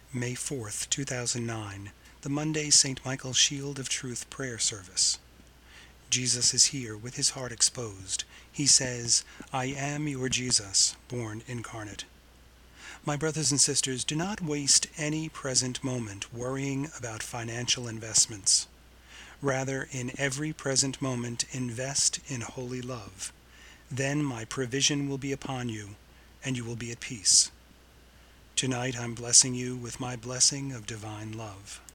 May 4th, 2009, the Monday St. Michael Shield of Truth prayer service. Jesus is here with his heart exposed. He says, "I am your Jesus, born incarnate." My brothers and sisters, do not waste any present moment worrying about financial investments. Rather, in every present moment, invest in holy love. Then my provision will be upon you, and you will be at peace. Tonight I'm blessing you with my blessing of divine love.